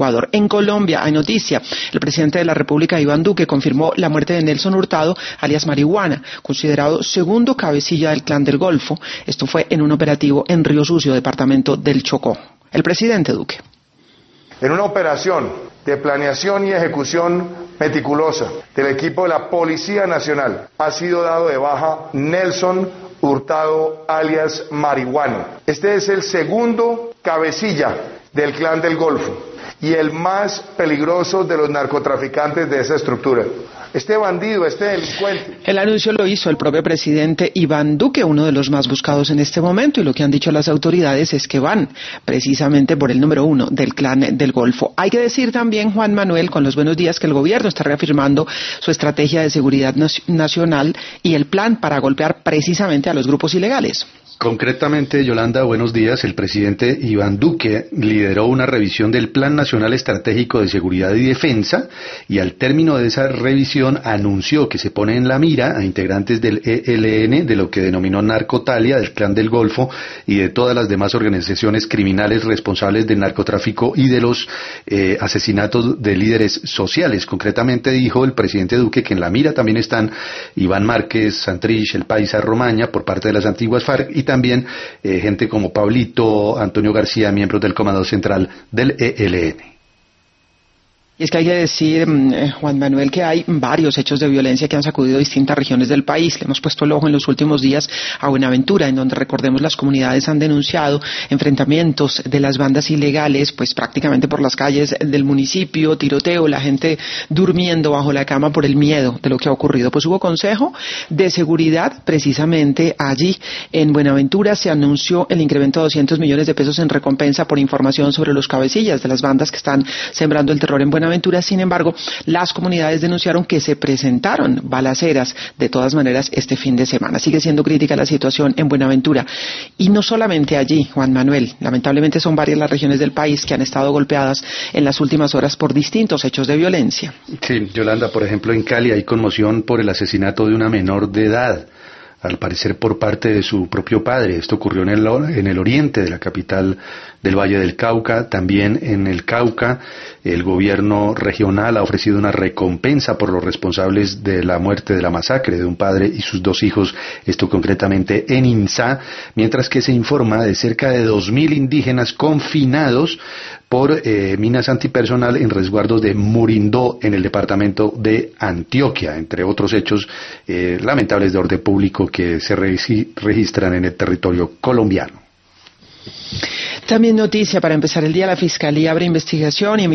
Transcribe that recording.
Ecuador. En Colombia hay noticia. El presidente de la República, Iván Duque, confirmó la muerte de Nelson Hurtado, alias Marihuana, considerado segundo cabecilla del Clan del Golfo. Esto fue en un operativo en Río Sucio, departamento del Chocó. El presidente Duque. En una operación de planeación y ejecución meticulosa del equipo de la Policía Nacional ha sido dado de baja Nelson Hurtado, alias Marihuana. Este es el segundo cabecilla del Clan del Golfo y el más peligroso de los narcotraficantes de esa estructura. Este bandido, este delincuente. El anuncio lo hizo el propio presidente Iván Duque, uno de los más buscados en este momento, y lo que han dicho las autoridades es que van precisamente por el número 1 del Clan del Golfo. Hay que decir también, Juan Manuel, con los buenos días, que el gobierno está reafirmando su estrategia de seguridad nacional y el plan para golpear precisamente a los grupos ilegales. Concretamente, Yolanda, buenos días. El presidente Iván Duque lideró una revisión del Plan Nacional Estratégico de Seguridad y Defensa y al término de esa revisión anunció que se pone en la mira a integrantes del ELN, de lo que denominó Narcotalia, del Clan del Golfo y de todas las demás organizaciones criminales responsables del narcotráfico y de los asesinatos de líderes sociales. Concretamente dijo el presidente Duque que en la mira también están Iván Márquez, Santrich, El Paisa, Romaña por parte de las antiguas FARC y también gente como Pablito, Antonio García, miembros del Comando Central del ELN. Y es que hay que decir, Juan Manuel, que hay varios hechos de violencia que han sacudido distintas regiones del país. Le hemos puesto el ojo en los últimos días a Buenaventura, en donde, recordemos, las comunidades han denunciado enfrentamientos de las bandas ilegales, pues prácticamente por las calles del municipio, tiroteo, la gente durmiendo bajo la cama por el miedo de lo que ha ocurrido. Pues hubo consejo de seguridad precisamente allí en Buenaventura. Se anunció el incremento de 200 millones de pesos en recompensa por información sobre los cabecillas de las bandas que están sembrando el terror en Buenaventura. Sin embargo, las comunidades denunciaron que se presentaron balaceras de todas maneras este fin de semana. Sigue siendo crítica la situación en Buenaventura. Y no solamente allí, Juan Manuel. Lamentablemente son varias las regiones del país que han estado golpeadas en las últimas horas por distintos hechos de violencia. Sí, Yolanda, por ejemplo, en Cali hay conmoción por el asesinato de una menor de edad, al parecer por parte de su propio padre. Esto ocurrió en el oriente de la capital del Valle del Cauca. También en el Cauca, el gobierno regional ha ofrecido una recompensa por los responsables de la muerte de la masacre de un padre y sus 2 hijos, esto concretamente en Inzá, mientras que se informa de cerca de 2.000 indígenas confinados por minas antipersonal en resguardos de Murindó, en el departamento de Antioquia, entre otros hechos lamentables de orden público que se registran en el territorio colombiano. También noticia para empezar el día: la Fiscalía abre investigación y